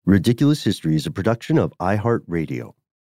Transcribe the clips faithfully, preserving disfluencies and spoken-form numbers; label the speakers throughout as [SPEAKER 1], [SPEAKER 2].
[SPEAKER 1] Ridiculous History is a production of iHeartRadio.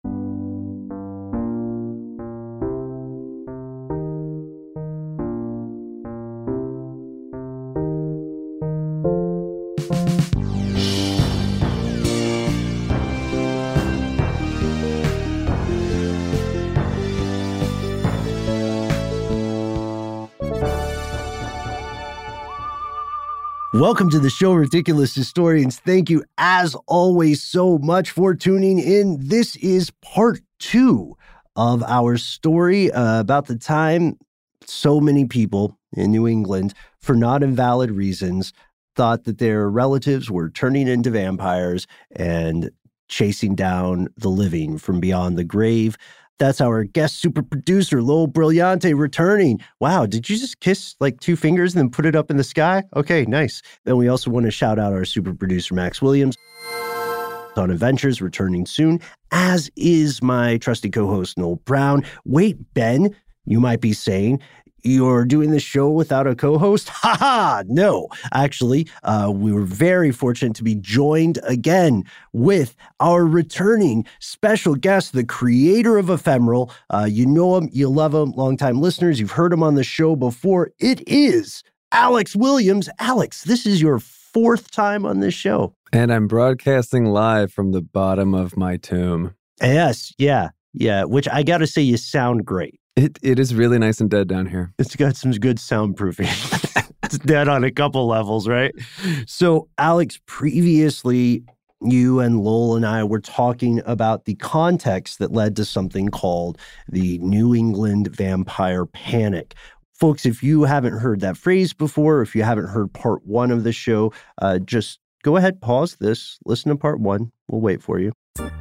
[SPEAKER 1] Welcome to the show, Ridiculous Historians. Thank you, as always, so much for tuning in. This is part two of our story uh, about the time so many people in New England, for not invalid reasons, thought that their relatives were turning into vampires and chasing down the living from beyond the grave. That's our guest super producer, Lowell Brillante, returning. Wow, did you just kiss like two fingers and then put it up in the sky? Okay, nice. And we also want to shout out our super producer, Max Williams, on Adventures, returning soon, as is my trusty co-host, Noel Brown. Wait, Ben, you might be saying, you're doing the show without a co-host? Ha ha! No. Actually, uh, we were very fortunate to be joined again with our returning special guest, the creator of Ephemeral. Uh, you know him, you love him, longtime listeners. You've heard him on the show before. It is Alex Williams. Alex, this is your fourth time on this show.
[SPEAKER 2] And I'm broadcasting live from the bottom of my tomb.
[SPEAKER 1] Yes, yeah, yeah, which I got to say, you sound great.
[SPEAKER 2] It It is really nice and dead down here.
[SPEAKER 1] It's got some good soundproofing. It's dead on a couple levels, right? So, Alex, previously, you and Lowell and I were talking about the context that led to something called the New England Vampire Panic. Folks, if you haven't heard that phrase before, if you haven't heard part one of the show, uh, just go ahead, pause this, listen to part one. We'll wait for you.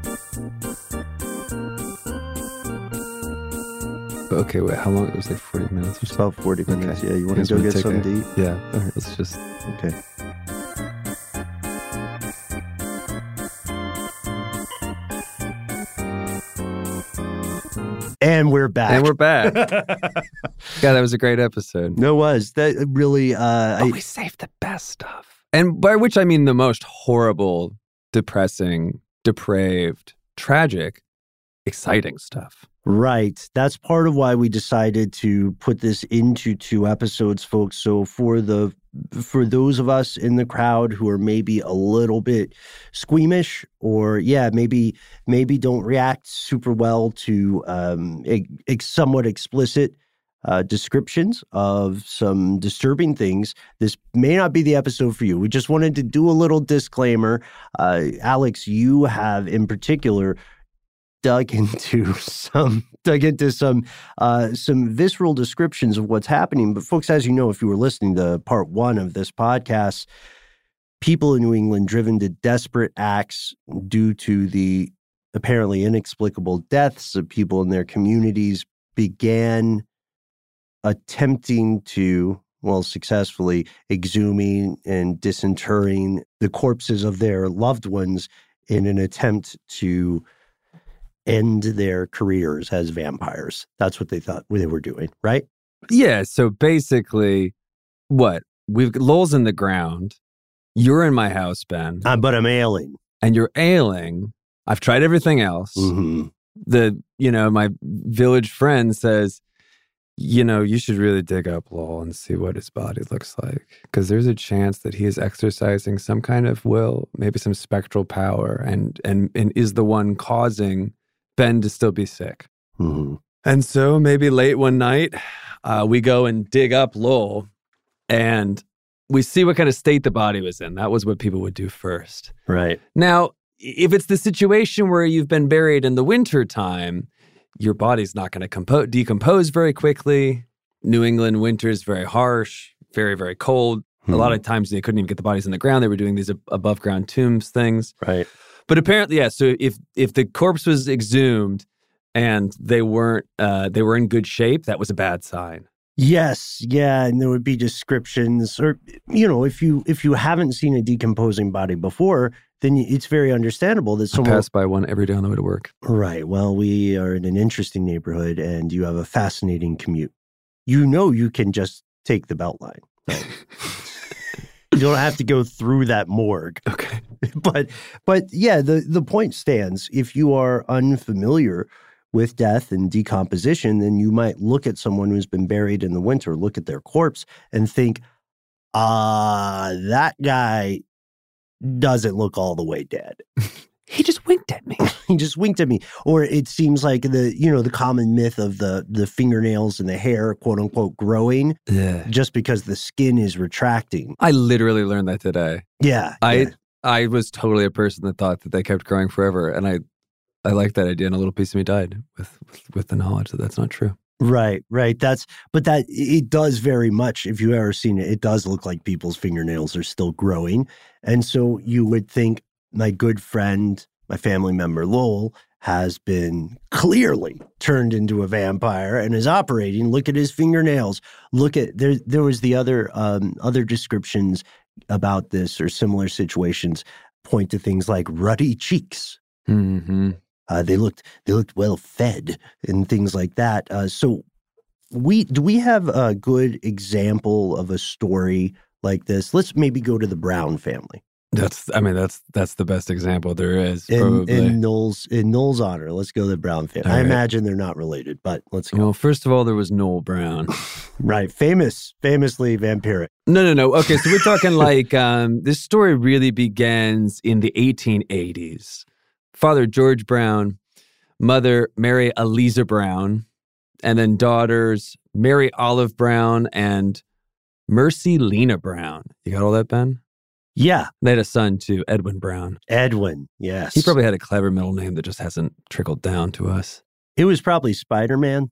[SPEAKER 2] Okay, wait, how long? It was like forty minutes or so?
[SPEAKER 1] About forty minutes,
[SPEAKER 2] okay.
[SPEAKER 1] Yeah. You want to go get something to eat?
[SPEAKER 2] Yeah, all right, let's just...
[SPEAKER 1] Okay. And we're back.
[SPEAKER 2] And we're back. God, that was a great episode.
[SPEAKER 1] No, it was. That really... Uh,
[SPEAKER 2] oh,
[SPEAKER 1] I,
[SPEAKER 2] we saved the best stuff. And by which I mean the most horrible, depressing, depraved, tragic, exciting stuff.
[SPEAKER 1] Right. That's part of why we decided to put this into two episodes, folks. So for the for those of us in the crowd who are maybe a little bit squeamish, or yeah, maybe maybe don't react super well to um, ex- somewhat explicit uh, descriptions of some disturbing things, this may not be the episode for you. We just wanted to do a little disclaimer. Uh, Alex, you have in particular dug into some dug into some uh, some visceral descriptions of what's happening. But folks, as you know, if you were listening to part one of this podcast, people in New England driven to desperate acts due to the apparently inexplicable deaths of people in their communities began attempting to, well, successfully exhuming and disinterring the corpses of their loved ones in an attempt to end their careers as vampires. That's what they thought they were doing, right?
[SPEAKER 2] Yeah, so basically, what? We've Lowell's in the ground. You're in my house, Ben.
[SPEAKER 1] Uh, but I'm ailing.
[SPEAKER 2] And you're ailing. I've tried everything else.
[SPEAKER 1] Mm-hmm.
[SPEAKER 2] The, you know, my village friend says, you know, you should really dig up Lowell and see what his body looks like. Because there's a chance that he is exercising some kind of will, maybe some spectral power, and and, and is the one causing Ben to still be sick.
[SPEAKER 1] Mm-hmm.
[SPEAKER 2] And so maybe late one night, uh, we go and dig up Lowell and we see what kind of state the body was in. That was what people would do first.
[SPEAKER 1] Right.
[SPEAKER 2] Now, if it's the situation where you've been buried in the winter time, your body's not going to compo- decompose very quickly. New England winter is very harsh, very, very cold. Mm-hmm. A lot of times they couldn't even get the bodies in the ground. They were doing these ab- above ground tombs things.
[SPEAKER 1] Right.
[SPEAKER 2] But apparently, yeah, so if if the corpse was exhumed and they weren't uh, they were in good shape, that was a bad sign.
[SPEAKER 1] Yes, yeah, and there would be descriptions, or you know, if you if you haven't seen a decomposing body before, then it's very understandable that someone
[SPEAKER 2] I pass by one every day on the way to work.
[SPEAKER 1] Right. Well, we are in an interesting neighborhood, and you have a fascinating commute. You know, you can just take the Beltline. Right? You don't have to go through that morgue.
[SPEAKER 2] Okay.
[SPEAKER 1] But but yeah, the, the point stands. If you are unfamiliar with death and decomposition, then you might look at someone who's been buried in the winter, look at their corpse and think, ah, uh, that guy doesn't look all the way dead.
[SPEAKER 2] He just winked at me.
[SPEAKER 1] He just winked at me. Or it seems like the, you know, the common myth of the the fingernails and the hair, quote unquote, growing
[SPEAKER 2] yeah.
[SPEAKER 1] just because the skin is retracting.
[SPEAKER 2] I literally learned that today.
[SPEAKER 1] Yeah.
[SPEAKER 2] I
[SPEAKER 1] yeah.
[SPEAKER 2] I was totally a person that thought that they kept growing forever. And I, I like that idea. And a little piece of me died with, with, with the knowledge that that's not true.
[SPEAKER 1] Right, right. That's, but that, it does very much, if you've ever seen it, it does look like people's fingernails are still growing. And so you would think, my good friend, my family member, Lowell, has been clearly turned into a vampire and is operating. Look at his fingernails. Look at, there There was the other, um, other descriptions about this or similar situations point to things like ruddy cheeks.
[SPEAKER 2] Mm-hmm.
[SPEAKER 1] Uh, they looked they looked well fed and things like that. Uh, so we do we have a good example of a story like this? Let's maybe go to the Brown family.
[SPEAKER 2] That's I mean that's that's the best example there is.
[SPEAKER 1] In,
[SPEAKER 2] probably.
[SPEAKER 1] in Noel's in Noel's honor, let's go to the Brown family.
[SPEAKER 2] All
[SPEAKER 1] I
[SPEAKER 2] right.
[SPEAKER 1] imagine they're not related, but let's go.
[SPEAKER 2] Well, first of all, there was Noel Brown.
[SPEAKER 1] Right, famous, famously vampiric.
[SPEAKER 2] No, no, no. Okay, so we're talking like um, this story really begins in the eighteen eighties. Father George Brown, mother Mary Eliza Brown, and then daughters Mary Olive Brown and Mercy Lena Brown. You got all that, Ben?
[SPEAKER 1] Yeah.
[SPEAKER 2] They had a son too, Edwin Brown.
[SPEAKER 1] Edwin, yes.
[SPEAKER 2] He probably had a clever middle name that just hasn't trickled down to us.
[SPEAKER 1] It was probably Spider-Man.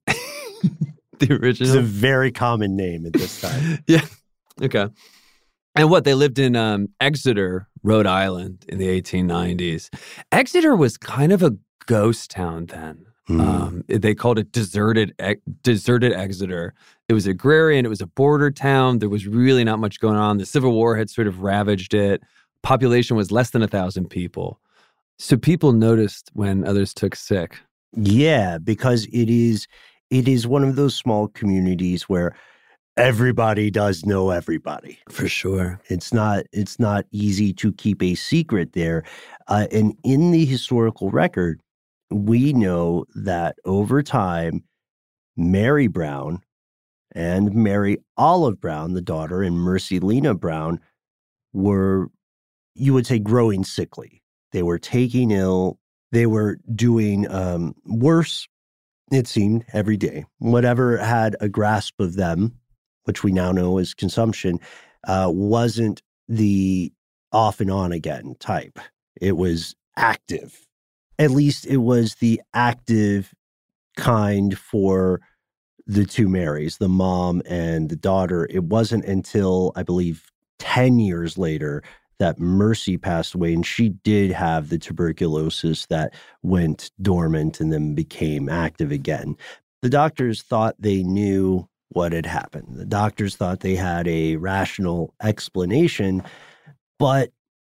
[SPEAKER 2] The original.
[SPEAKER 1] It's a very common name at this time.
[SPEAKER 2] Yeah. Okay. And what, they lived in um, Exeter, Rhode Island in the eighteen nineties. Exeter was kind of a ghost town then. Mm. Um, they called it deserted, deserted Exeter. It was agrarian. It was a border town. There was really not much going on. The Civil War had sort of ravaged it. Population was less than a thousand people. So people noticed when others took sick.
[SPEAKER 1] Yeah, because it is it is one of those small communities where everybody does know everybody.
[SPEAKER 2] For sure.
[SPEAKER 1] It's not it's not easy to keep a secret there. Uh, and in the historical record, we know that over time, Mary Brown and Mary Olive Brown, the daughter, and Mercy Lena Brown were, you would say, growing sickly. They were taking ill. They were doing um, worse, it seemed, every day. Whatever had a grasp of them, which we now know is consumption, uh, wasn't the off and on again type. It was active. At least it was the active kind for the two Marys, the mom and the daughter. It wasn't until, I believe, ten years later that Mercy passed away, and she did have the tuberculosis that went dormant and then became active again. The doctors thought they knew what had happened. The doctors thought they had a rational explanation, but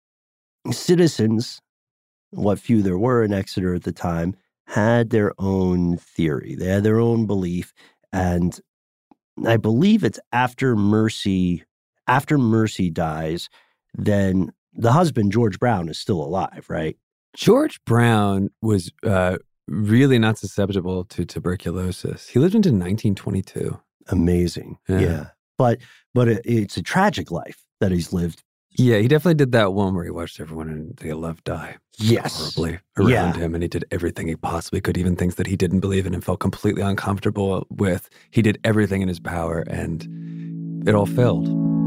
[SPEAKER 1] citizens, what few there were in Exeter at the time, had their own theory. They had their own belief. And I believe it's after Mercy, after Mercy dies, then the husband, George Brown, is still alive, right?
[SPEAKER 2] George Brown was uh, really not susceptible to tuberculosis. He lived into nineteen twenty-two.
[SPEAKER 1] Amazing.
[SPEAKER 2] Yeah.
[SPEAKER 1] yeah. But but it, it's a tragic life that he's lived.
[SPEAKER 2] Yeah, he definitely did that one where he watched everyone they loved die.
[SPEAKER 1] Yes.
[SPEAKER 2] Horribly around
[SPEAKER 1] yeah.
[SPEAKER 2] him, and he did everything he possibly could, even things that he didn't believe in and felt completely uncomfortable with. He did everything in his power, and it all failed.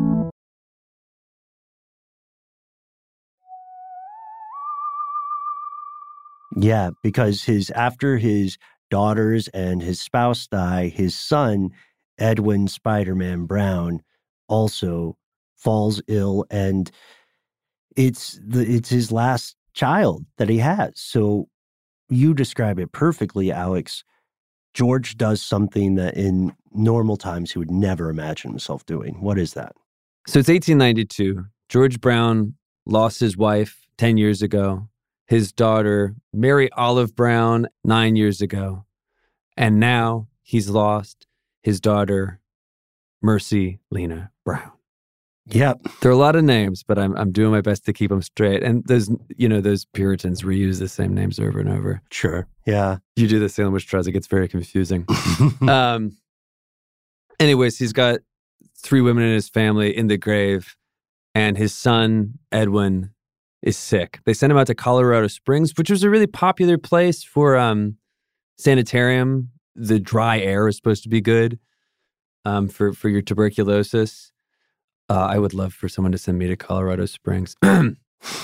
[SPEAKER 1] Yeah, because his after his daughters and his spouse die, his son, Edwin Spider-Man Brown, also falls ill, and it's the it's his last child that he has. So you describe it perfectly, Alex. George does something that in normal times he would never imagine himself doing. What is that?
[SPEAKER 2] So it's eighteen ninety-two. George Brown lost his wife ten years ago, his daughter, Mary Olive Brown, nine years ago. And now he's lost his daughter, Mercy Lena Brown.
[SPEAKER 1] Yep.
[SPEAKER 2] There are a lot of names, but I'm I'm doing my best to keep them straight. And those, you know, those Puritans reuse the same names over and over.
[SPEAKER 1] Sure. Yeah.
[SPEAKER 2] You do the Salem witch trials, it gets very confusing. um. Anyways, he's got three women in his family in the grave, and his son Edwin is sick. They send him out to Colorado Springs, which was a really popular place for um sanitarium. The dry air is supposed to be good um for for your tuberculosis. Uh, I would love for someone to send me to Colorado Springs. And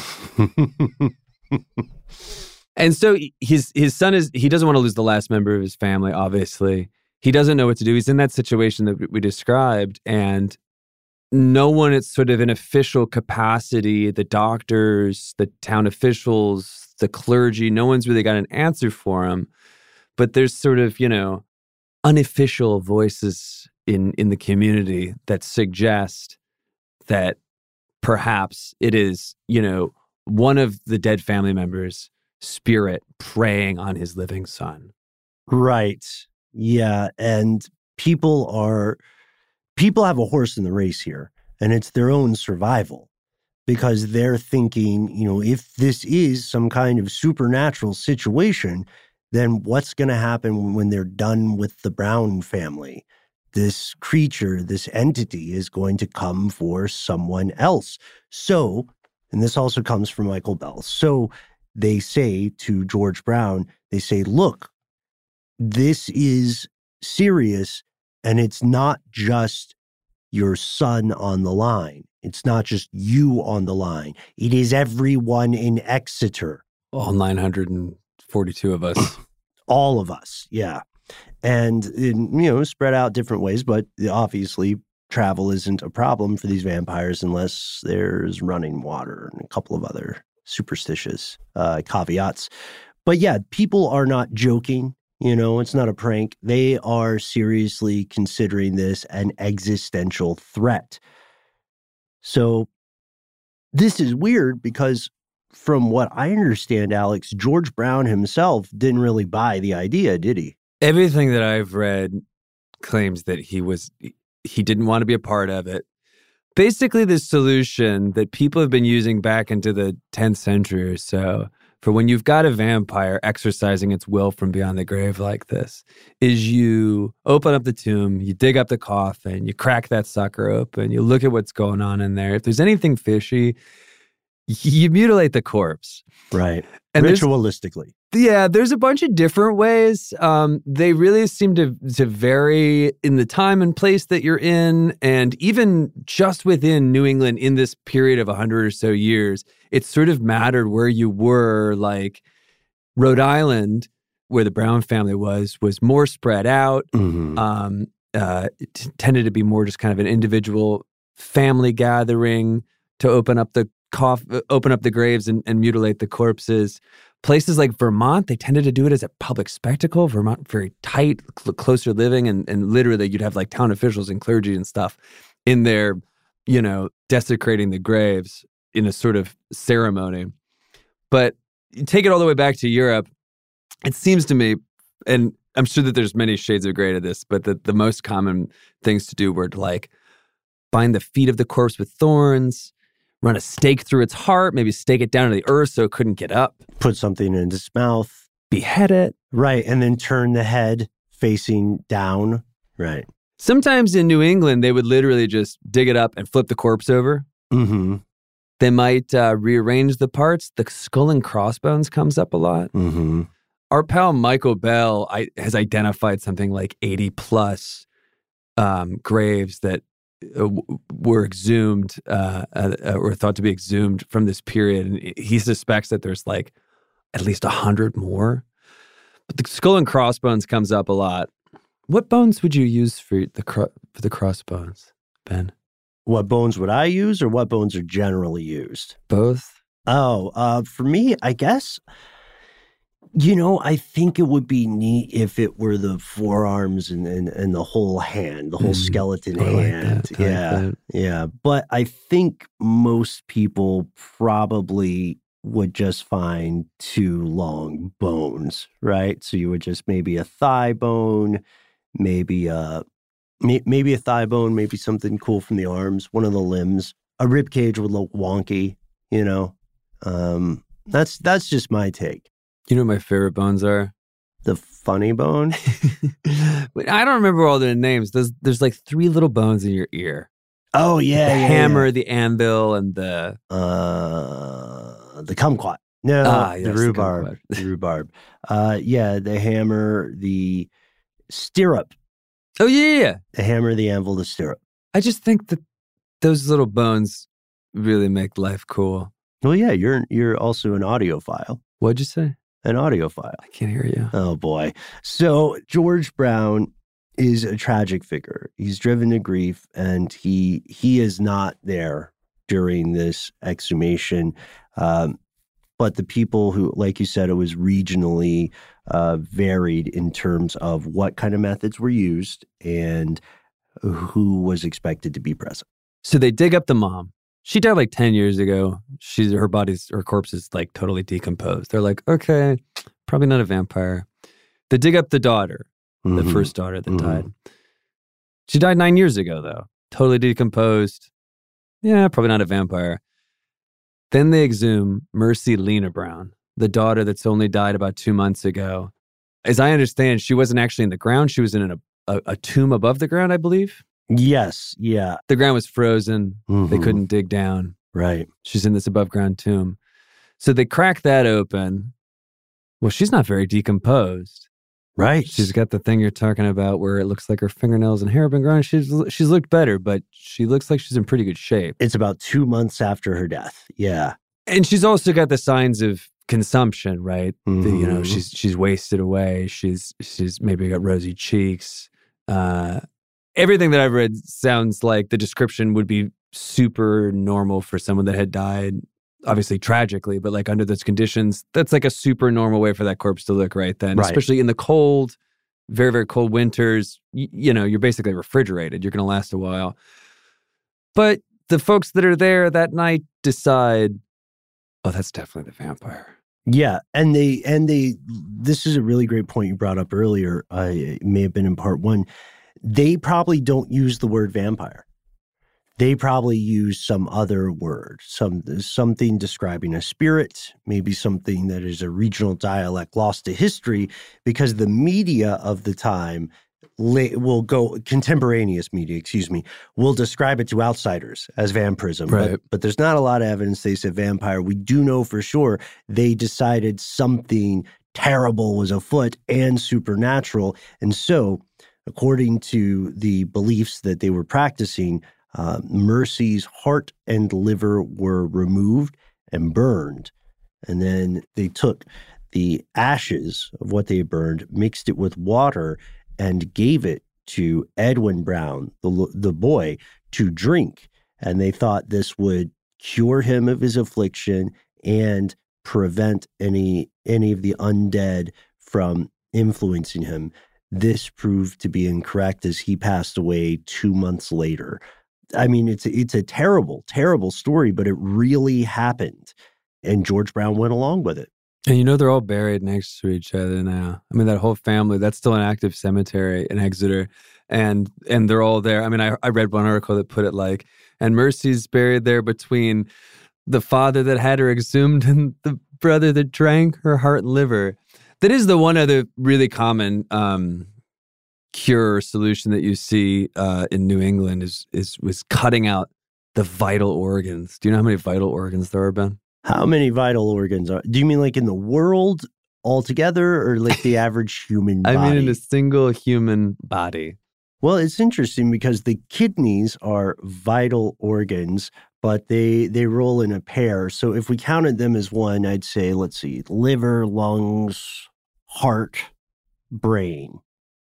[SPEAKER 2] so his his son is, he doesn't want to lose the last member of his family, obviously. He doesn't know what to do. He's in that situation that we described, and no one at sort of an official capacity, the doctors, the town officials, the clergy, no one's really got an answer for him. But there's sort of, you know, unofficial voices in, in the community that suggest that perhaps it is, you know, one of the dead family members' spirit preying on his living son.
[SPEAKER 1] Right. Yeah. And people are, people have a horse in the race here, and it's their own survival, because they're thinking, you know, if this is some kind of supernatural situation, then what's going to happen when they're done with the Brown family? This creature, this entity is going to come for someone else. So, and this also comes from Michael Bell. So they say to George Brown, they say, look, this is serious, and it's not just your son on the line. It's not just you on the line. It is everyone in Exeter.
[SPEAKER 2] All nine hundred forty-two of us.
[SPEAKER 1] All of us, yeah. And, in, you know, spread out different ways, but obviously travel isn't a problem for these vampires unless there's running water and a couple of other superstitious uh, caveats. But yeah, people are not joking. You know, it's not a prank. They are seriously considering this an existential threat. So this is weird because from what I understand, Alex, George Brown himself didn't really buy the idea, did he?
[SPEAKER 2] Everything that I've read claims that he was, he didn't want to be a part of it. Basically, the solution that people have been using back into the tenth century or so for when you've got a vampire exercising its will from beyond the grave like this is you open up the tomb, you dig up the coffin, you crack that sucker open, you look at what's going on in there. If there's anything fishy, you mutilate the corpse.
[SPEAKER 1] Right.
[SPEAKER 2] And
[SPEAKER 1] ritualistically.
[SPEAKER 2] Yeah, there's a bunch of different ways. Um, they really seem to to vary in the time and place that you're in. And even just within New England in this period of a hundred or so years, it sort of mattered where you were. Like Rhode Island, where the Brown family was, was more spread out.
[SPEAKER 1] Mm-hmm.
[SPEAKER 2] Um, uh, it t- tended to be more just kind of an individual family gathering to open up the cough, open up the graves and, and mutilate the corpses. Places like Vermont, they tended to do it as a public spectacle. Vermont, very tight, cl- closer living, and, and literally you'd have like town officials and clergy and stuff in there, you know, desecrating the graves in a sort of ceremony. But you take it all the way back to Europe, it seems to me, and I'm sure that there's many shades of gray to this, but the, the most common things to do were to like bind the feet of the corpse with thorns, run a stake through its heart, maybe stake it down to the earth so it couldn't get up.
[SPEAKER 1] Put something in its mouth.
[SPEAKER 2] Behead it.
[SPEAKER 1] Right, and then turn the head facing down. Right.
[SPEAKER 2] Sometimes in New England, they would literally just dig it up and flip the corpse over.
[SPEAKER 1] Mm-hmm.
[SPEAKER 2] They might uh, rearrange the parts. The skull and crossbones comes up a lot.
[SPEAKER 1] Mm-hmm.
[SPEAKER 2] Our pal Michael Bell I, has identified something like eighty plus um, graves that uh, were exhumed uh, uh, or thought to be exhumed from this period. And he suspects that there's like at least a hundred more. But the skull and crossbones comes up a lot. What bones would you use for the cro- for the crossbones, Ben?
[SPEAKER 1] What bones would I use, or what bones are generally used?
[SPEAKER 2] Both.
[SPEAKER 1] Oh, uh, for me, I guess, you know, I think it would be neat if it were the forearms and, and, and the whole hand, the whole mm, skeleton
[SPEAKER 2] I
[SPEAKER 1] hand.
[SPEAKER 2] Like that, I
[SPEAKER 1] yeah,
[SPEAKER 2] like that.
[SPEAKER 1] yeah. But I think most people probably would just find two long bones, right? So you would just maybe a thigh bone, maybe a Maybe a thigh bone, maybe something cool from the arms, one of the limbs. A rib cage would look wonky, you know. Um, that's that's just my take.
[SPEAKER 2] You know what my favorite bones are?
[SPEAKER 1] The funny bone?
[SPEAKER 2] I don't remember all their names. There's, there's like three little bones in your ear.
[SPEAKER 1] Oh, yeah.
[SPEAKER 2] The
[SPEAKER 1] yeah,
[SPEAKER 2] hammer,
[SPEAKER 1] yeah.
[SPEAKER 2] the anvil, and the...
[SPEAKER 1] Uh, the kumquat. No,
[SPEAKER 2] ah,
[SPEAKER 1] the
[SPEAKER 2] yes,
[SPEAKER 1] rhubarb.
[SPEAKER 2] The
[SPEAKER 1] the rhubarb. Uh, yeah, the hammer, the stirrup.
[SPEAKER 2] Oh, yeah, yeah.
[SPEAKER 1] The hammer, the anvil, the stirrup.
[SPEAKER 2] I just think that those little bones really make life cool.
[SPEAKER 1] Well, yeah, you're you're also an audiophile.
[SPEAKER 2] What'd you say?
[SPEAKER 1] An audiophile.
[SPEAKER 2] I can't hear you.
[SPEAKER 1] Oh, boy. So George Brown is a tragic figure. He's driven to grief, and he he is not there during this exhumation. Um, but the people who, like you said, it was regionally uh, varied in terms of what kind of methods were used and who was expected to be present.
[SPEAKER 2] So they dig up the mom. She died like ten years ago. She's her body's, her corpse is like totally decomposed. They're like, okay, probably not a vampire. They dig up the daughter, mm-hmm. the first daughter that mm-hmm. died. She died nine years ago, though. Totally decomposed. Yeah, probably not a vampire. Then they exhume Mercy Lena Brown, the daughter that's only died about two months ago. As I understand, she wasn't actually in the ground. She was in a, a, a tomb above the ground, I believe.
[SPEAKER 1] Yes, yeah.
[SPEAKER 2] The ground was frozen.
[SPEAKER 1] Mm-hmm.
[SPEAKER 2] They couldn't dig down.
[SPEAKER 1] Right.
[SPEAKER 2] She's in this above ground tomb. So they crack that open. Well, she's not very decomposed.
[SPEAKER 1] Right.
[SPEAKER 2] She's got the thing you're talking about where it looks like her fingernails and hair have been growing. She's she's looked better, but she looks like she's in pretty good shape.
[SPEAKER 1] It's about two months after her death. Yeah.
[SPEAKER 2] And she's also got the signs of consumption, right?
[SPEAKER 1] Mm-hmm.
[SPEAKER 2] The, you know, she's she's wasted away. She's she's maybe got rosy cheeks. Uh, everything that I've read sounds like the description would be super normal for someone that had died, obviously tragically, but like under those conditions, that's like a super normal way for that corpse to look right then,
[SPEAKER 1] right.
[SPEAKER 2] especially in the cold, very, very cold winters. You, you know, you're basically refrigerated. You're going to last a while. But the folks that are there that night decide, oh, that's definitely the vampire.
[SPEAKER 1] Yeah, and they, and they, this is a really great point you brought up earlier. Uh, it may have been in part one. They probably don't use the word vampire. They probably use some other word, some something describing a spirit, maybe something that is a regional dialect lost to history, because the media of the time will go, contemporaneous media, excuse me, will describe it to outsiders as vampirism.
[SPEAKER 2] Right.
[SPEAKER 1] But, but there's not a lot of evidence they said vampire. We do know for sure they decided something terrible was afoot and supernatural. And so, according to the beliefs that they were practicing, Uh, Mercy's heart and liver were removed and burned. And then they took the ashes of what they burned, mixed it with water, and gave it to Edwin Brown, the, the boy, to drink. And they thought this would cure him of his affliction and prevent any, any of the undead from influencing him. This proved to be incorrect as he passed away two months later. I mean, it's it's a terrible, terrible story, but it really happened. And George Brown went along with it.
[SPEAKER 2] And you know, they're all buried next to each other now. I mean, that whole family, that's still an active cemetery in Exeter. And and they're all there. I mean, I, I read one article that put it like, and Mercy's buried there between the father that had her exhumed and the brother that drank her heart and liver. That is the one other really common um cure or solution that you see uh, in New England is is was cutting out the vital organs. Do you know how many vital organs there are, Ben?
[SPEAKER 1] How many vital organs are? Do you mean like in the world altogether, or like the average human body?
[SPEAKER 2] I mean in a single human body.
[SPEAKER 1] Well, it's interesting because the kidneys are vital organs, but they they roll in a pair. So if we counted them as one, I'd say, let's see, liver, lungs, heart, brain.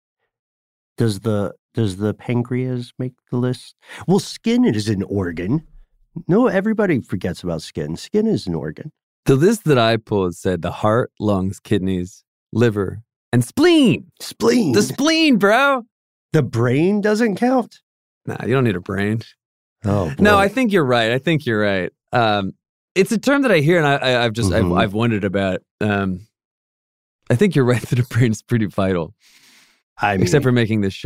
[SPEAKER 1] Does the does the pancreas make the list? Well, skin is an organ. No, everybody forgets about skin. Skin is an organ.
[SPEAKER 2] The list that I pulled said the heart, lungs, kidneys, liver, and spleen.
[SPEAKER 1] Spleen.
[SPEAKER 2] The spleen, bro.
[SPEAKER 1] The brain doesn't count?
[SPEAKER 2] Nah, you don't need a brain.
[SPEAKER 1] Oh, boy.
[SPEAKER 2] No, I think you're right. I think you're right. Um, it's a term that I hear and I, I, I've just mm-hmm. I've, I've wondered about. Um, I think you're right that a brain is pretty vital.
[SPEAKER 1] I mean,
[SPEAKER 2] except for making this show.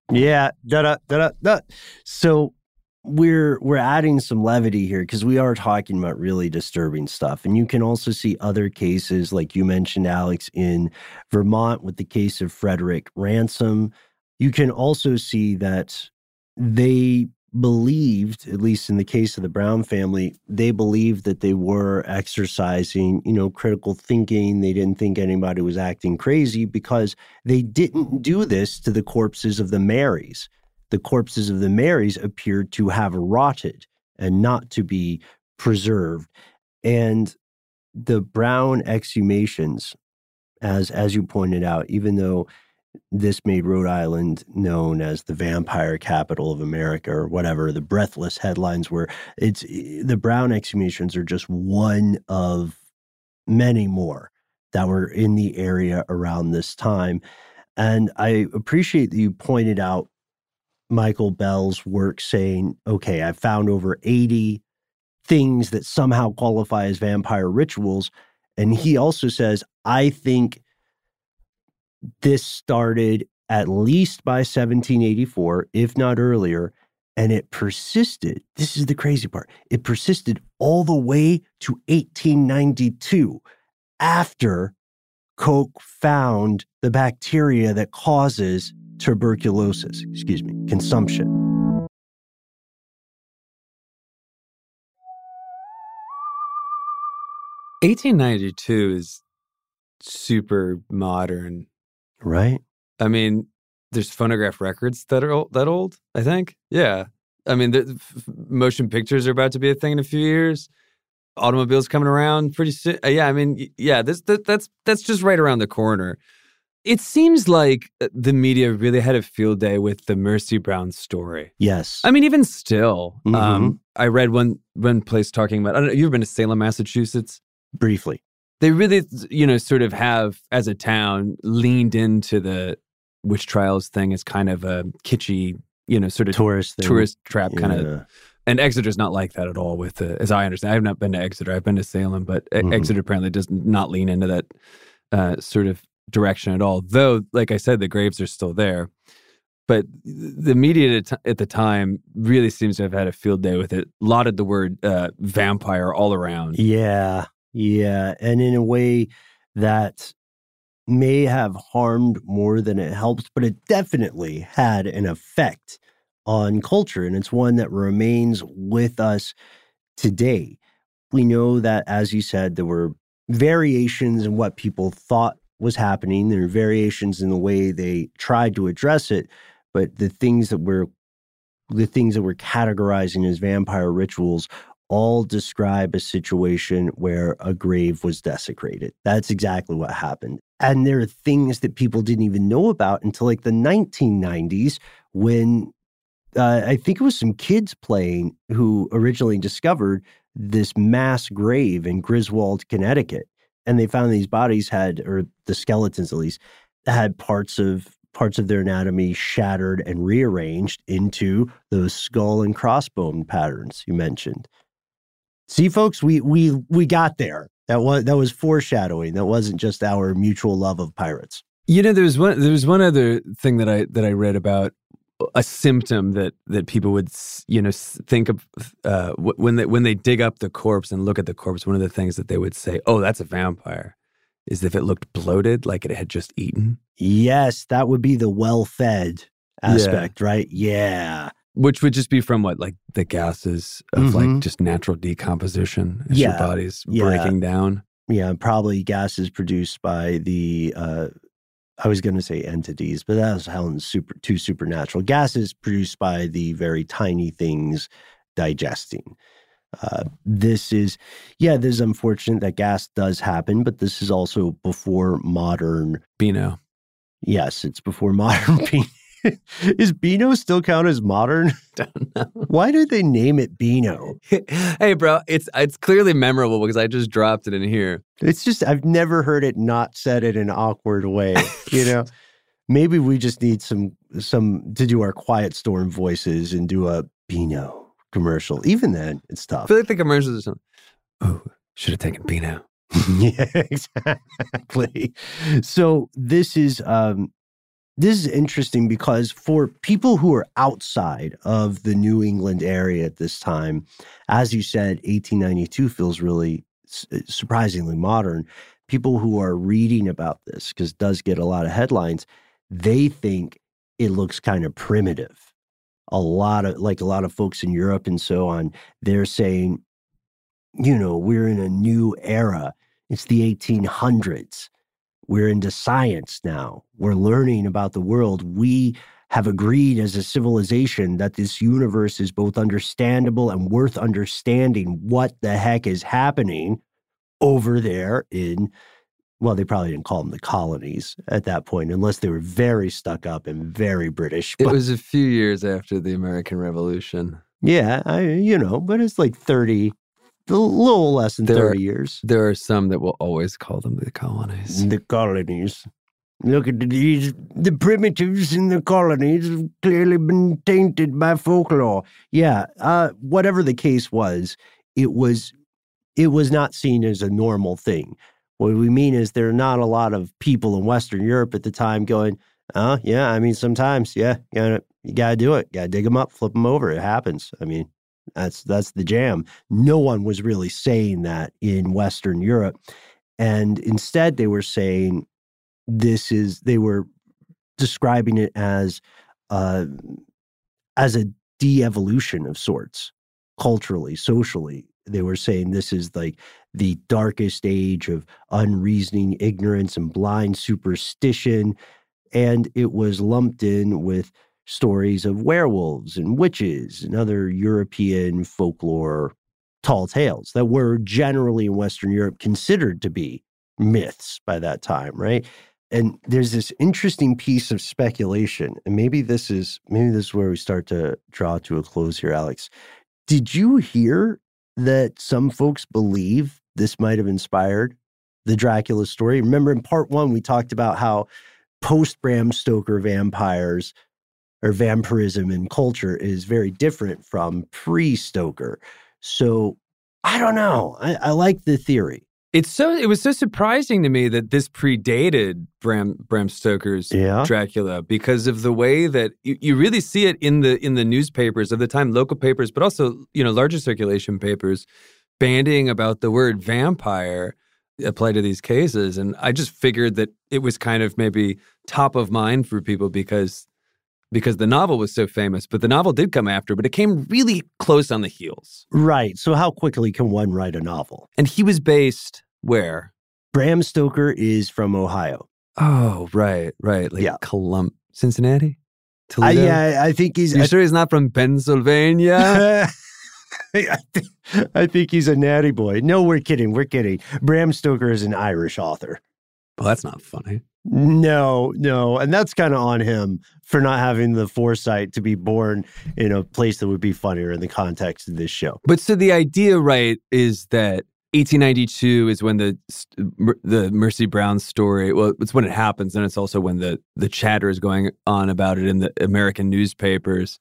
[SPEAKER 1] Yeah, da da da da. So we're we're adding some levity here because we are talking about really disturbing stuff, and you can also see other cases like you mentioned, Alex, in Vermont with the case of Frederick Ransom. You can also see that they believed, at least in the case of the Brown family, they believed that they were exercising, you know, critical thinking. They didn't think anybody was acting crazy because they didn't do this to the corpses of the Marys. The corpses of the Marys appeared to have rotted and not to be preserved. And the Brown exhumations, as as you pointed out, even though this made Rhode Island known as the vampire capital of America or whatever the breathless headlines were, it's the Brown exhumations are just one of many more that were in the area around this time. And I appreciate that you pointed out Michael Bell's work saying, okay, I found over eighty things that somehow qualify as vampire rituals. And he also says, I think this started at least by seventeen eighty-four, if not earlier, and it persisted. This is the crazy part. It persisted all the way to eighteen ninety-two after Koch found the bacteria that causes tuberculosis, excuse me, consumption.
[SPEAKER 2] eighteen ninety-two is super modern.
[SPEAKER 1] Right?
[SPEAKER 2] I mean, there's phonograph records that are old, that old, I think. Yeah. I mean, the f- motion pictures are about to be a thing in a few years. Automobiles coming around pretty soon. Uh, yeah, I mean, yeah, this that, that's that's just right around the corner. It seems like the media really had a field day with the Mercy Brown story.
[SPEAKER 1] Yes.
[SPEAKER 2] I mean, even still,
[SPEAKER 1] mm-hmm.
[SPEAKER 2] um, I read one one place talking about, I don't know, you've been to Salem, Massachusetts?
[SPEAKER 1] Briefly.
[SPEAKER 2] They really, you know, sort of have, as a town, leaned into the witch trials thing as kind of a kitschy, you know, sort of
[SPEAKER 1] tourist thing.
[SPEAKER 2] tourist trap
[SPEAKER 1] yeah.
[SPEAKER 2] kind of. And Exeter's not like that at all. With the, as I understand, I have not been to Exeter. I've been to Salem, but mm-hmm. Exeter apparently does not lean into that uh, sort of direction at all. Though, like I said, the graves are still there. But the media at, t- at the time really seems to have had a field day with it. Lauded the word uh, vampire all around.
[SPEAKER 1] Yeah. Yeah, and in a way that may have harmed more than it helped, but it definitely had an effect on culture, and it's one that remains with us today. We know that, as you said, there were variations in what people thought was happening. There were variations in the way they tried to address it, but the things that were the things that we're categorizing as vampire rituals all describe a situation where a grave was desecrated. That's exactly what happened. And there are things that people didn't even know about until like the nineteen nineties when uh, I think it was some kids playing who originally discovered this mass grave in Griswold, Connecticut. And they found these bodies had, or the skeletons at least, had parts of parts of their anatomy shattered and rearranged into those skull and crossbone patterns you mentioned. See, folks, we we we got there. That was that was foreshadowing. That wasn't just our mutual love of pirates.
[SPEAKER 2] You know, there was one there was one other thing that I that I read about a symptom that that people would, you know, think of uh, when they when they dig up the corpse and look at the corpse. One of the things that they would say, "Oh, that's a vampire," is if it looked bloated, like it had just eaten.
[SPEAKER 1] Yes, that would be the well-fed aspect, yeah. Right? Yeah.
[SPEAKER 2] Which would just be from what, like the gases of mm-hmm. like just natural decomposition as yeah. your body's yeah. breaking down?
[SPEAKER 1] Yeah, probably gases produced by the, uh, I was going to say entities, but that sounds super too supernatural. Gases produced by the very tiny things digesting. Uh, this is, yeah, this is unfortunate that gas does happen, but this is also before modern.
[SPEAKER 2] Beano.
[SPEAKER 1] Yes, it's before modern Beano. Is Beano still count as modern?
[SPEAKER 2] Don't know.
[SPEAKER 1] Why did they name it Beano?
[SPEAKER 2] Hey, bro, it's it's clearly memorable because I just dropped it in here.
[SPEAKER 1] It's just, I've never heard it not said in an awkward way, you know? Maybe we just need some, some to do our Quiet Storm voices and do a Beano commercial. Even then, it's tough.
[SPEAKER 2] I feel like the commercials are something. Oh, should have taken Beano.
[SPEAKER 1] Yeah, exactly. So this is... um This is interesting because for people who are outside of the New England area at this time, as you said, eighteen ninety-two feels really su- surprisingly modern. People who are reading about this, because it does get a lot of headlines, they think it looks kind of primitive. A lot of, like a lot of folks in Europe and so on, they're saying, you know, we're in a new era. It's the eighteen hundreds. We're into science now. We're learning about the world. We have agreed as a civilization that this universe is both understandable and worth understanding. What the heck is happening over there in, well, they probably didn't call them the colonies at that point, unless they were very stuck up and very British.
[SPEAKER 2] It
[SPEAKER 1] But
[SPEAKER 2] was a few years after the American Revolution.
[SPEAKER 1] yeah, I, you know, but it's like thirty, a little less than
[SPEAKER 2] There-
[SPEAKER 1] thirty years.
[SPEAKER 2] There are some that will always call them the colonies.
[SPEAKER 1] The colonies. Look at these. The primitives in the colonies have clearly been tainted by folklore. Yeah, uh, whatever the case was, it was it was not seen as a normal thing. What we mean is there are not a lot of people in Western Europe at the time going, oh, yeah, I mean, sometimes, yeah, you gotta, you gotta do it. You gotta dig them up, flip them over. It happens. I mean, that's that's the jam. No one was really saying that in Western Europe. And instead, they were saying this is, they were describing it as, uh, as a de-evolution of sorts, culturally, socially. They were saying this is like the darkest age of unreasoning ignorance and blind superstition. And it was lumped in with stories of werewolves and witches and other European folklore tall tales that were generally in Western Europe considered to be myths by that time, right? And there's this interesting piece of speculation, and maybe this is maybe this is where we start to draw to a close here, Alex. Did you hear that some folks believe this might have inspired the Dracula story? Remember in part one, we talked about how post-Bram Stoker vampires or vampirism in culture is very different from pre-Stoker. So I don't know. I, I like the theory.
[SPEAKER 2] It's so it was so surprising to me that this predated Bram Bram Stoker's
[SPEAKER 1] Yeah.
[SPEAKER 2] Dracula because of the way that you, you really see it in the in the newspapers of the time, local papers, but also, you know, larger circulation papers bandying about the word vampire applied to these cases. And I just figured that it was kind of maybe top of mind for people because because the novel was so famous. But the novel did come after, but it came really close on the heels.
[SPEAKER 1] Right. So how quickly can one write a novel?
[SPEAKER 2] And he was based where?
[SPEAKER 1] Bram Stoker is from Ohio.
[SPEAKER 2] Oh, right, right. Like
[SPEAKER 1] Yeah.
[SPEAKER 2] Colum- Cincinnati?
[SPEAKER 1] I,
[SPEAKER 2] Toledo?
[SPEAKER 1] yeah, I think he's...
[SPEAKER 2] You
[SPEAKER 1] I,
[SPEAKER 2] sure he's not from Pennsylvania?
[SPEAKER 1] I, think, I think he's a natty boy. No, we're kidding. We're kidding. Bram Stoker is an Irish author.
[SPEAKER 2] Well, that's not funny.
[SPEAKER 1] No, no. And that's kind of on him for not having the foresight to be born in a place that would be funnier in the context of this show.
[SPEAKER 2] But so the idea, right, is that eighteen ninety-two is when the the Mercy Brown story, well, it's when it happens, and it's also when the, the chatter is going on about it in the American newspapers.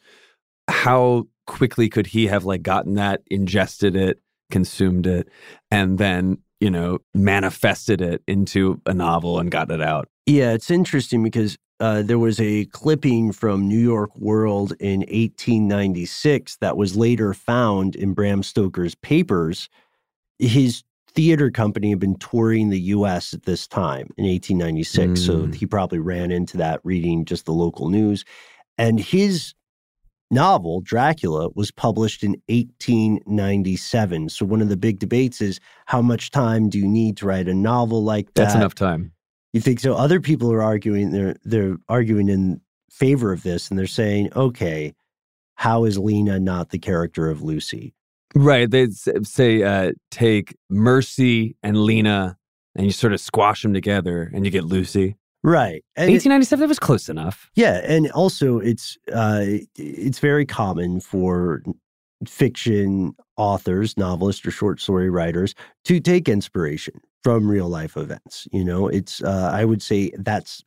[SPEAKER 2] How quickly could he have, like, gotten that, ingested it, consumed it, and then, you know, manifested it into a novel and got it out?
[SPEAKER 1] Yeah, it's interesting because uh, there was a clipping from New York World in eighteen ninety-six that was later found in Bram Stoker's papers. His theater company had been touring the U S at this time in eighteen ninety-six, mm. so he probably ran into that reading just the local news. And his novel, Dracula, was published in eighteen ninety-seven. So one of the big debates is, how much time do you need to write a novel like that?
[SPEAKER 2] That's enough time.
[SPEAKER 1] You think so? Other people are arguing, they're they're arguing in favor of this, and they're saying, okay, how is Lena not the character of Lucy?
[SPEAKER 2] Right. They'd say, uh, take Mercy and Lena, and you sort of squash them together, and you get Lucy.
[SPEAKER 1] Right. And
[SPEAKER 2] eighteen ninety-seven, that was close enough.
[SPEAKER 1] Yeah, and also it's uh, it's very common for fiction authors, novelists, or short story writers to take inspiration from real life events. You know, it's uh, I would say that's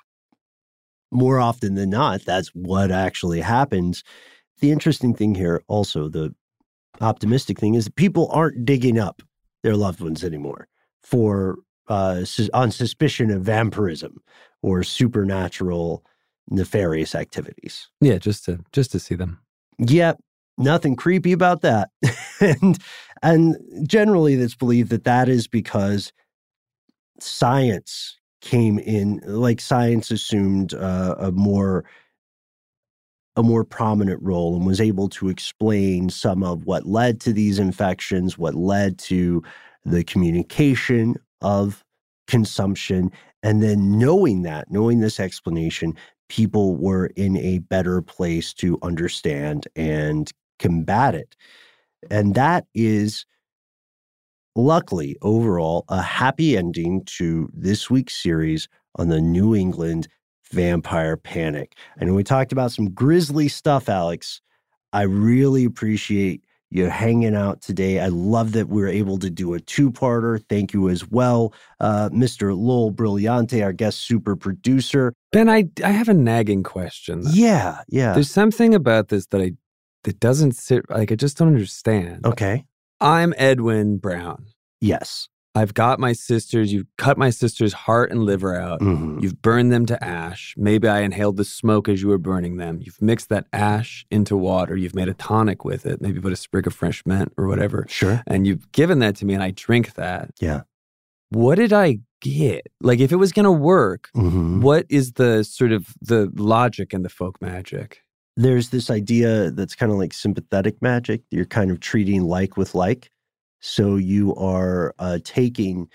[SPEAKER 1] more often than not, that's what actually happens. The interesting thing here, also the optimistic thing, is that people aren't digging up their loved ones anymore for uh, on suspicion of vampirism or supernatural nefarious activities.
[SPEAKER 2] Yeah, just to just to see them.
[SPEAKER 1] Yep, nothing creepy about that. and and generally it's believed that that is because science came in, like science assumed uh, a more a more prominent role and was able to explain some of what led to these infections, what led to the communication of consumption. And then knowing that, knowing this explanation, people were in a better place to understand and combat it. And that is, luckily, overall, a happy ending to this week's series on the New England vampire panic. I know we talked about some grisly stuff, Alex. I really appreciate you hanging out today. I love that we were able to do a two-parter. Thank you as well, uh, Mister Lowell Brillante, our guest super producer.
[SPEAKER 2] Ben, I I have a nagging question. Though.
[SPEAKER 1] Yeah, yeah.
[SPEAKER 2] There's something about this that I that doesn't sit, like, I just don't understand.
[SPEAKER 1] Okay.
[SPEAKER 2] I'm Edwin Brown.
[SPEAKER 1] Yes.
[SPEAKER 2] I've got my sisters. You've cut my sister's heart and liver out.
[SPEAKER 1] Mm-hmm.
[SPEAKER 2] You've burned them to ash. Maybe I inhaled the smoke as you were burning them. You've mixed that ash into water. You've made a tonic with it. Maybe put a sprig of fresh mint or whatever.
[SPEAKER 1] Sure.
[SPEAKER 2] And you've given that to me and I drink that.
[SPEAKER 1] Yeah.
[SPEAKER 2] What did I get? Like, if it was going to work,
[SPEAKER 1] mm-hmm.
[SPEAKER 2] what is the sort of the logic in the folk magic?
[SPEAKER 1] There's this idea that's kind of like sympathetic magic. You're kind of treating like with like. So you are uh, taking,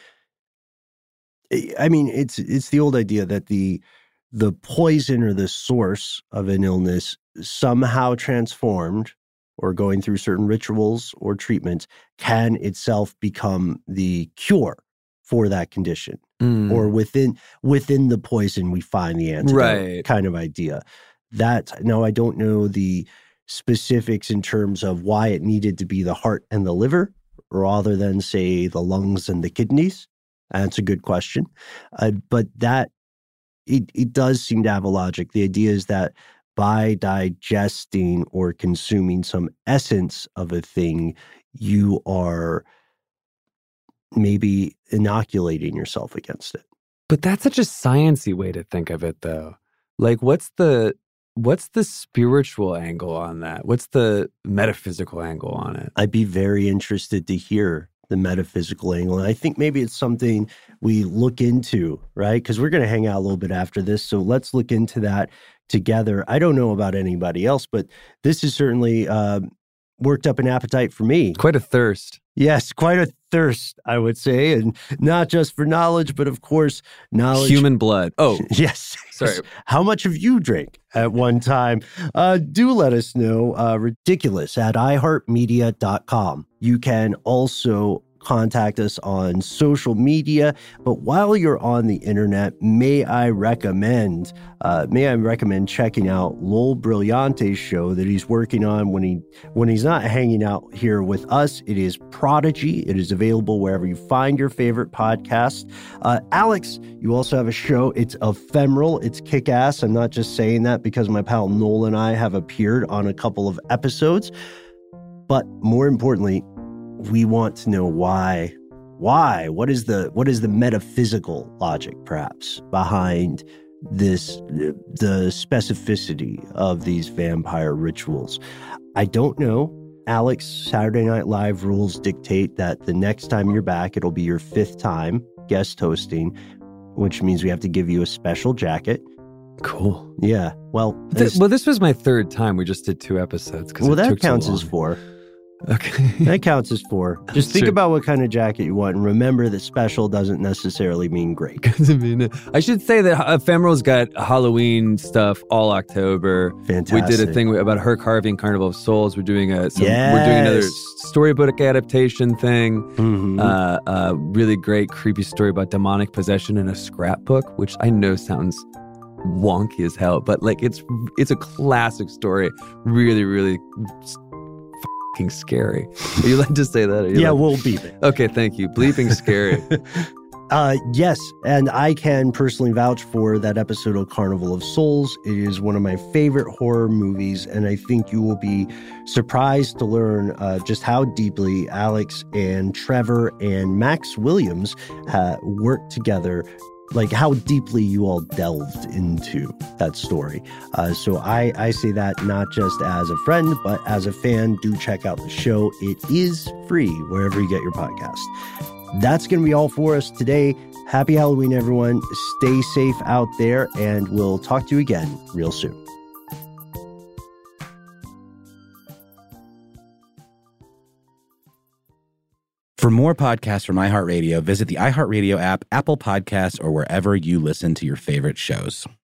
[SPEAKER 1] I mean, it's it's the old idea that the the poison or the source of an illness somehow transformed or going through certain rituals or treatments can itself become the cure for that condition. Mm. Or within within the poison, we find the antidote,
[SPEAKER 2] right.
[SPEAKER 1] kind of idea. That, now, I don't know the specifics in terms of why it needed to be the heart and the liver, rather than, say, the lungs and the kidneys? That's a good question. Uh, but that, it, it does seem to have a logic. The idea is that by digesting or consuming some essence of a thing, you are maybe inoculating yourself against it.
[SPEAKER 2] But that's such a sciencey way to think of it, though. Like, what's the... What's the spiritual angle on that? What's the metaphysical angle on it?
[SPEAKER 1] I'd be very interested to hear the metaphysical angle. And I think maybe it's something we look into, right? Because we're going to hang out a little bit after this. So let's look into that together. I don't know about anybody else, but this is certainly uh, worked up an appetite for me.
[SPEAKER 2] Quite a thirst.
[SPEAKER 1] Yes, quite a thirst, I would say. And not just for knowledge, but of course, knowledge.
[SPEAKER 2] Human blood. Oh,
[SPEAKER 1] yes.
[SPEAKER 2] Sorry.
[SPEAKER 1] How much have you drank at one time? Uh, do let us know. Uh, ridiculous at i heart media dot com. You can also contact us on social media. But while you're on the internet, may I recommend, uh, may I recommend checking out Lowell Brillante's show that he's working on when he when he's not hanging out here with us. It is Prodigy. It is available wherever you find your favorite podcast. Uh, Alex, you also have a show. It's ephemeral. It's kick-ass. I'm not just saying that because my pal Noel and I have appeared on a couple of episodes. But more importantly, we want to know why. Why? What is the what is the metaphysical logic, perhaps, behind this, the specificity of these vampire rituals? I don't know. Alex, Saturday Night Live rules dictate that the next time you're back, it'll be your fifth time guest hosting, which means we have to give you a special jacket.
[SPEAKER 2] Cool.
[SPEAKER 1] Yeah. Well,
[SPEAKER 2] Th- well, this was my third time. We just did two episodes.
[SPEAKER 1] Well,
[SPEAKER 2] it
[SPEAKER 1] that
[SPEAKER 2] took
[SPEAKER 1] counts
[SPEAKER 2] so
[SPEAKER 1] as four.
[SPEAKER 2] Okay.
[SPEAKER 1] That counts as four. Just think
[SPEAKER 2] Sure.
[SPEAKER 1] about what kind of jacket you want. And remember that special doesn't necessarily mean great.
[SPEAKER 2] I should say that Ephemeral's got Halloween stuff all October.
[SPEAKER 1] Fantastic.
[SPEAKER 2] We did a thing about her carving Carnival of Souls. We're doing a some,
[SPEAKER 1] yes.
[SPEAKER 2] we're doing another storybook adaptation thing.
[SPEAKER 1] Mm-hmm.
[SPEAKER 2] Uh, a really great creepy story about demonic possession in a scrapbook, which I know sounds wonky as hell, but like it's it's a classic story. Really, really fucking scary. Are you allowed to say that? Are you
[SPEAKER 1] Yeah,
[SPEAKER 2] allowed?
[SPEAKER 1] we'll beep it.
[SPEAKER 2] Okay, thank you. Bleeping scary.
[SPEAKER 1] Uh, yes, and I can personally vouch for that episode of Carnival of Souls. It is one of my favorite horror movies, and I think you will be surprised to learn uh, just how deeply Alex and Trevor and Max Williams uh, worked together like how deeply you all delved into that story. Uh, so I, I say that not just as a friend, but as a fan. Do check out the show. It is free wherever you get your podcast. That's going to be all for us today. Happy Halloween, everyone. Stay safe out there, and we'll talk to you again real soon.
[SPEAKER 3] For more podcasts from iHeartRadio, visit the iHeartRadio app, Apple Podcasts, or wherever you listen to your favorite shows.